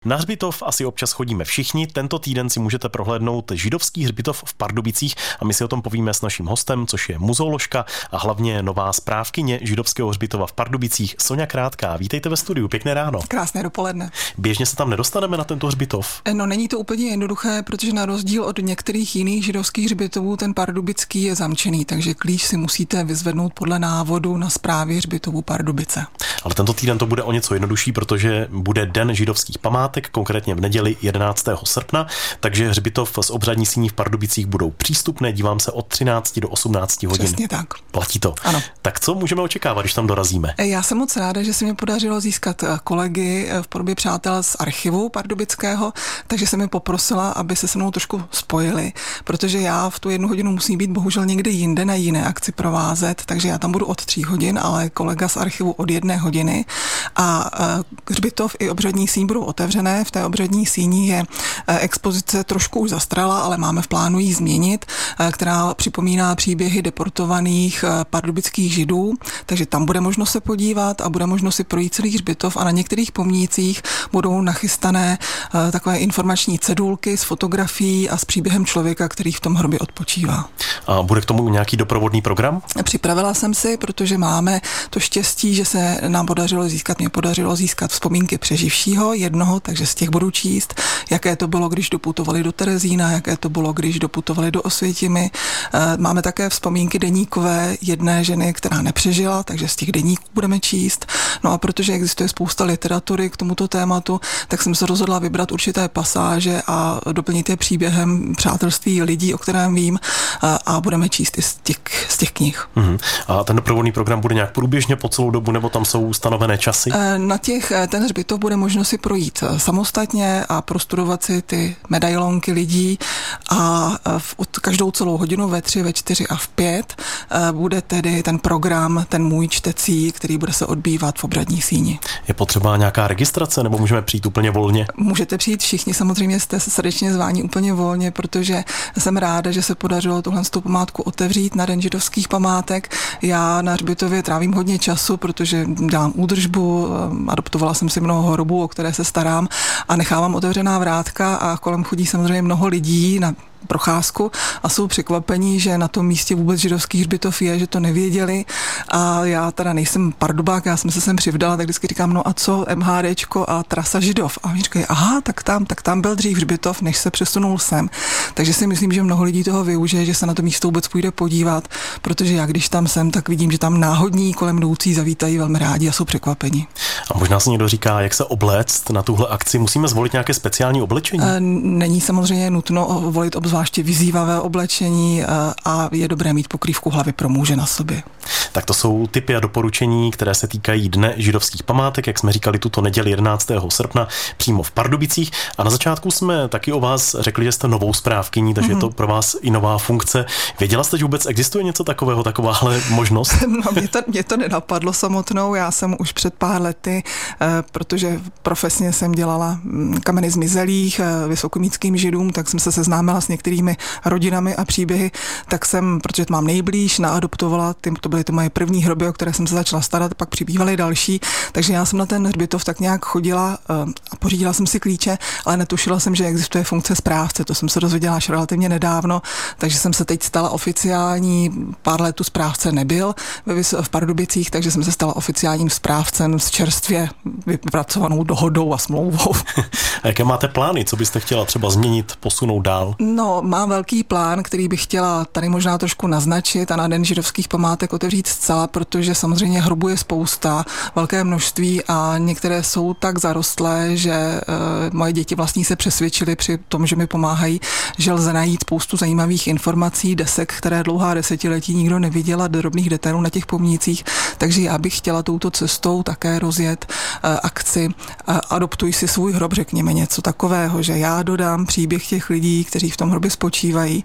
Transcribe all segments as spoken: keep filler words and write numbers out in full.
Na hřbitov asi občas chodíme všichni. Tento týden si můžete prohlédnout židovský hřbitov v Pardubicích a my si o tom povíme s naším hostem, což je muzeoložka a hlavně nová správkyně židovského hřbitova v Pardubicích Soňa Krátká. Vítejte ve studiu, pěkné ráno. Krásné dopoledne. Běžně se tam nedostaneme na tento hřbitov? No, není to úplně jednoduché, protože na rozdíl od některých jiných židovských hřbitovů ten pardubický je zamčený, takže klíč si musíte vyzvednout podle návodu na správě hřbitovu Pardubice. Ale tento týden to bude o něco jednodušší, protože bude Den židovských památek, konkrétně v neděli jedenáctého srpna, takže hřbitov s obřadní síní v Pardubicích budou přístupné, dívám se, od třinácti do osmnácti hodin. Přesně tak. Platí to. Ano. Tak co můžeme očekávat, když tam dorazíme? Já jsem moc ráda, že se mi podařilo získat kolegy v podobě přátel z archivu pardubického, takže jsem mi poprosila, aby se se mnou trošku spojili, protože já v tu jednu hodinu musím být bohužel někde jinde na jiné akci provázet, takže já tam budu od tří hodin, ale kolega z archivu od jedné hodiny a hřbitov i obřadní síň budou otevřené. V té obřadní síni je expozice trošku už zastrala, ale máme v plánu ji změnit, která připomíná příběhy deportovaných pardubických židů, takže tam bude možno se podívat a bude možno si projít celý hřbitov a na některých pomnících budou nachystané takové informační cedulky s fotografií a s příběhem člověka, který v tom hrobě odpočívá. A bude k tomu nějaký doprovodný program? Připravila jsem si, protože máme to štěstí, že se nám podařilo získat, mě podařilo získat vzpomínky přeživšího jednoho, takže z těch budu číst, jaké to bylo, když doputovali do Terezína, jaké to bylo, když doputovali do Osvětimi. Máme také vzpomínky deníkové jedné ženy, která nepřežila, takže z těch deníků budeme číst. No a protože existuje spousta literatury k tomuto tématu, tak jsem se rozhodla vybrat určité pasáže a doplnit je příběhem přátelství lidí, o kterém vím, a budeme číst i z těch, z těch knih. Uhum. A ten doprovodný program bude nějak průběžně po celou dobu, nebo tam jsou stanovené časy? Na těch, ten hřbitov bude možno si projít samostatně a prostudovat si ty medailonky lidí a v každou celou hodinu ve tři, ve čtyři a v pět bude tedy ten program, ten můj čtecí, který bude se odbývat v obřadní síni. Je potřeba nějaká registrace, nebo můžeme přijít úplně volně? Můžete přijít všichni, samozřejmě jste srdečně zváni úplně volně, protože jsem ráda, že se podařilo tuhle památku otevřít na Den židovských památek. Já na hřbitově trávím hodně času, protože dělám údržbu, adoptovala jsem si mnoho hrobů, o které se starám a nechávám otevřená vrátka a kolem chodí samozřejmě mnoho lidí na procházku a jsou překvapení, že na tom místě vůbec židovský hřbitov je, že to nevěděli a já teda nejsem pardubák, já jsem se sem přivdala, tak vždycky říkám, no a co MHDčko a trasa Židov a oni říkají, aha, tak tam, tak tam byl dřív hřbitov, než se přesunul sem. Takže si myslím, že mnoho lidí toho využije, že se na to místo vůbec půjde podívat, protože já když tam jsem, tak vidím, že tam náhodní kolem jdoucí zavítají velmi rádi a jsou překvapení. A možná se někdo říká, jak se obléct na tuhle akci, musíme zvolit nějaké speciální oblečení? Není samozřejmě nutno volit zvláště vyzývavé oblečení a je dobré mít pokrývku hlavy pro muže na sobě. Tak to jsou tipy a doporučení, které se týkají Dne židovských památek, jak jsme říkali tuto neděli jedenáctého srpna přímo v Pardubicích. A na začátku jsme taky o vás řekli, že jste novou správkyní, takže mm-hmm. je to pro vás i nová funkce. Věděla jste, že vůbec existuje něco takového, takováhle možnost? No, mě to, mě to nenapadlo samotnou. Já jsem už před pár lety, protože profesně jsem dělala kameny zmizelých vysokomístským židům, tak jsem se seznámila s některými rodinami a příběhy, tak jsem, protože to mám nejblíž, naadoptovala, ty, to byly to moje první hroby, o které jsem se začala starat, pak přibývaly další, takže já jsem na ten hřbitov tak nějak chodila a pořídila jsem si klíče, ale netušila jsem, že existuje funkce správce, to jsem se dozvěděla až relativně nedávno, takže jsem se teď stala oficiální, pár let tu správce nebyl v Pardubicích, takže jsem se stala oficiálním správcem s čerstvě vypracovanou dohodou a smlouvou. A jaké máte plány, co byste chtěla třeba změnit, posunout dál? No, mám velký plán, který bych chtěla tady možná trošku naznačit a na Den židovských památek otevřít zcela, protože samozřejmě hrobů je spousta, velké množství a některé jsou tak zarostlé, že e, moje děti vlastní se přesvědčily při tom, že mi pomáhají, že lze najít spoustu zajímavých informací, desek, které dlouhá desetiletí nikdo neviděl a drobných detailů na těch pomnících, takže já bych chtěla touto cestou také rozjet e, akci e, Adoptuj si svůj hrob, řekněme něco takového, že já dodám příběh těch lidí, kteří v tom hrobě hroby spočívají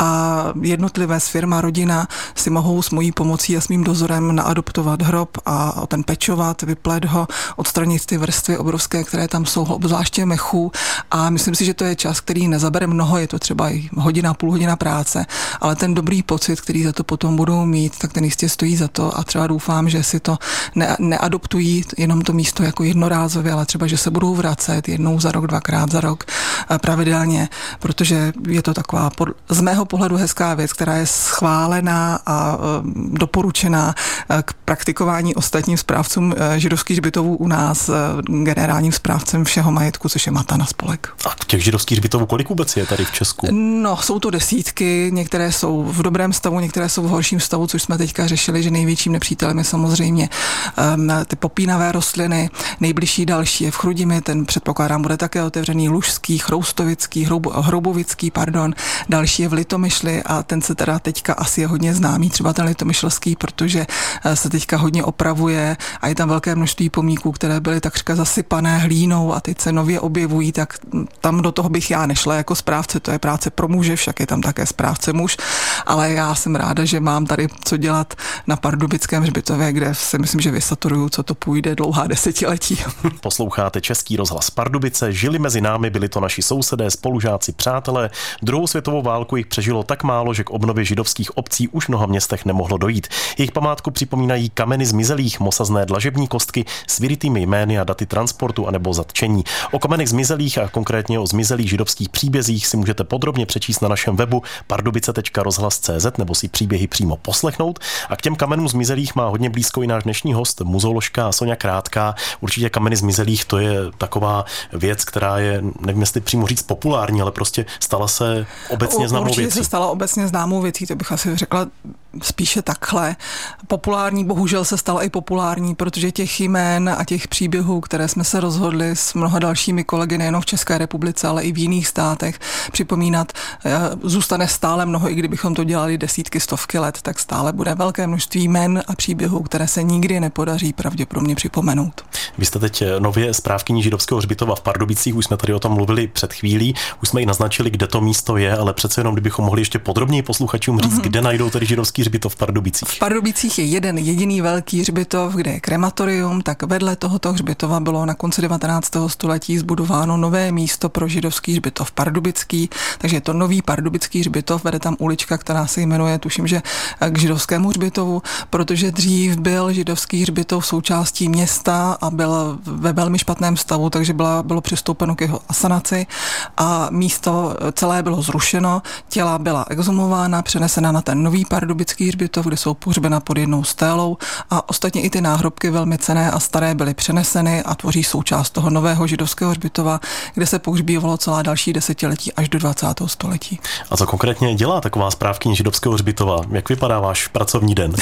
a jednotlivé firma, rodina si mohou s mojí pomocí a s mým dozorem naadoptovat hrob a ten pečovat, vyplet ho, odstranit ty vrstvy obrovské, které tam jsou, obzvláště mechů, a myslím si, že to je čas, který nezabere mnoho, je to třeba i hodina, půl hodina práce, ale ten dobrý pocit, který za to potom budou mít, tak ten jistě stojí za to a třeba doufám, že si to ne, neadoptují jenom to místo jako jednorázově, ale třeba, že se budou vracet jednou za rok, dvakrát za rok pravidelně, protože je to taková pod, z mého pohledu hezká věc, která je schválená a doporučená k praktikování ostatním správcům židovských hřbitovů u nás generálním správcem všeho majetku, což je Matana spolek. A těch židovských hřbitovů kolik vůbec je tady v Česku? No, jsou to desítky, některé jsou v dobrém stavu, některé jsou v horším stavu, což jsme teďka řešili, že největším nepřítelem je samozřejmě um, ty popínavé rostliny. Nejbližší další je v Chrudimi, ten předpokládám bude také otevřený, Lužský, Chroustovický, Hroubo, Hroubovický, pardon. Další je v Litomyšli a ten se teda teďka asi je hodně známý, třeba ten litomyšlský, protože se teďka hodně opravuje a je tam velké množství pomníků, které byly takřka zasypané hlínou a teď se nově objevují, tak tam do toho bych já nešla jako správce, to je práce pro muže, však je tam také správce muž, ale já jsem ráda, že mám tady co dělat na Pardubickém hřbitově, kde si myslím, že vysaturuju, co to půjde dlouhá desetiletí. Posloucháte Český rozhlas Pardubice, žili mezi námi, byli to naši sousedé, spolužáci, přátelé. Druhou světovou válku jich přežilo tak málo, že k obnově židovských obcí už v mnoha městech nemohlo dojít. Jejich památku připomínají kameny zmizelých, mosazné dlažební kostky s vyrytými jmény a daty transportu anebo zatčení. O kamenech zmizelých a konkrétně o zmizelých židovských příbězích si můžete podrobně přečíst na našem webu pardubice tečka rozhlas tečka cé zet nebo si příběhy přímo poslechnout. A k těm kamenům zmizelých má hodně blízko i náš dnešní host, muzeoložka Soňa Krátká. Určitě kameny zmizelých, to je taková věc, která je, nevím jestli přímo říct populární, ale prostě stala se obecně známou věcí. Určitě se stala obecně známou věcí, to bych asi řekla spíše takhle. Populární, bohužel se stala i populární, protože těch jmén a těch příběhů, které jsme se rozhodli s mnoha dalšími kolegy nejen v České republice, ale i v jiných státech připomínat, zůstane stále mnoho, i kdybychom to dělali desítky, stovky let, tak stále bude velké množství jmen a příběhů, které se nikdy nepodaří pravděpodobně připomenout. Vy jste teď nově správkyní židovského hřbitova v Pardubicích, už jsme tady o tom mluvili před chvílí, už jsme i naznačili, kde to místo je, ale přece jenom, kdybychom mohli ještě podrobněji posluchačům říct, mm-hmm. kde najdou tedy židovský hřbitov v Pardubicích. V Pardubicích je jeden jediný velký hřbitov, kde je krematorium, tak vedle tohoto hřbitova bylo na konci devatenáctého století zbudováno nové místo pro židovský hřbitov Pardubický, takže je to nový Pardubický hřbitov, vede tam ulička, která se jmenuje, tuším, že k židovskému hřbitovu, protože dřív byl židovský hřbitov součástí města a byl ve velmi špatném stavu, takže byla, bylo přistoupeno k jeho asanaci a místo celé bylo zrušeno, těla byla exhumována, přenesena na ten nový Pardubický hřbitov, kde jsou pohřbena pod jednou stélou a ostatně i ty náhrobky velmi cenné a staré byly přeneseny a tvoří součást toho nového židovského hřbitova, kde se pohřbívalo celá další desetiletí až do dvacátého století. A co konkrétně dělá taková správkyně židovského hřbitova? Jak vypadá váš pracovní den?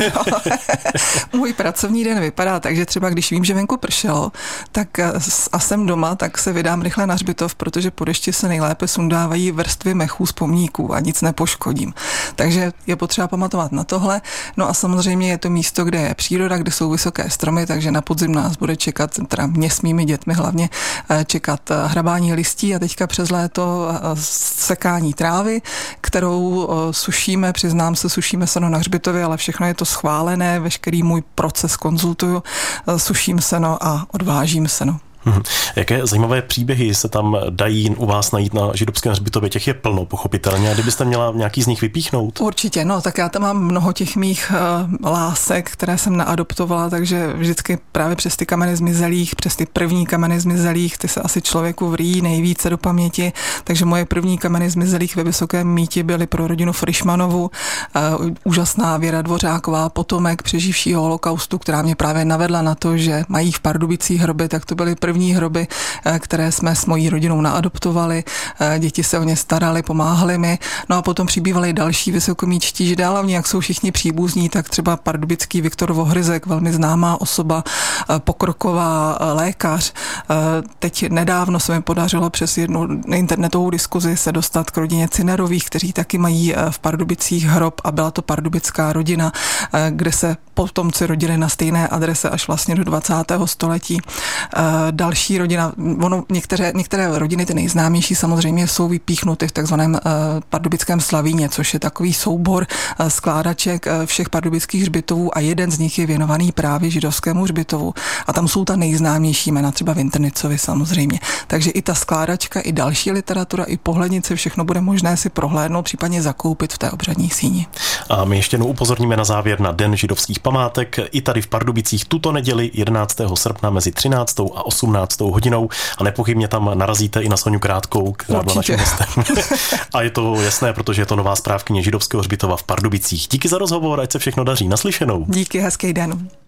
Můj pracovní den vypadá tak, že třeba když vím, že venku pršelo, tak a jsem doma, tak se vydám rychle na hřbitov, protože po dešti se nejlépe sundávají vrstvy mechů z pomníků a nic nepoškodím. Takže je potřeba pamatovat na tohle. No a samozřejmě je to místo, kde je příroda, kde jsou vysoké stromy, takže na podzim nás bude čekat, teda mě s mými dětmi hlavně, čekat hrabání listí a teďka přes léto sekání trávy, kterou sušíme, přiznám se, sušíme seno na hřbitově, ale všechno je to schválené, veškerý můj proces konzultuju, suším seno a odvážím seno. Hmm. Jaké zajímavé příběhy se tam dají u vás najít na židovském hřbitově? Těch je plno, pochopitelně. A kdybyste měla nějaký z nich vypíchnout? Určitě, no, tak já tam mám mnoho těch mých uh, lásek, které jsem naadoptovala, takže vždycky právě přes ty kameny zmizelých, přes ty první kameny zmizelých, ty se asi člověku vrý nejvíce do paměti, takže moje první kameny zmizelých ve Vysokém Míti byly pro rodinu Frišmanovu, uh, úžasná Věra Dvořáková, potomek přeživšího holokaustu, která mě právě navedla na to, že mají v Pardubicích hroby, tak to byly první hroby, které jsme s mojí rodinou naadoptovali, děti se o ně starali, pomáhali mi, no a potom přibývali další vysokomíčtí židé, hlavně jak jsou všichni příbuzní, tak třeba pardubický Viktor Vohryzek, velmi známá osoba, pokroková lékař. Teď nedávno se mi podařilo přes jednu internetovou diskuzi se dostat k rodině Cinerových, kteří taky mají v Pardubicích hrob a byla to pardubická rodina, kde se potomci rodili na stejné adrese až vlastně do dvacátého století. další rodina, ono, některé, některé rodiny, ty nejznámější samozřejmě jsou vypíchnuty v takzvaném uh, pardubickém Slavíně, což je takový soubor uh, skládaček uh, všech pardubických hřbitovů a jeden z nich je věnovaný právě židovskému hřbitovu. A tam jsou ta nejznámější jména, třeba Vintrnicovi samozřejmě. Takže i ta skládačka, i další literatura, i pohlednice, všechno bude možné si prohlédnout, případně zakoupit v té obřadní síni. A my ještě jednou upozorníme na závěr na Den židovských památek i tady v Pardubicích tuto neděli jedenáctého srpna mezi třináctou a osmnáctou hodinou a nepochybně tam narazíte i na Soňu Krátkou, která byla naším hostem. A je to jasné, protože je to nová správkyně židovského hřbitova v Pardubicích. Díky za rozhovor, ať se všechno daří. Naslyšenou. Díky, hezký den.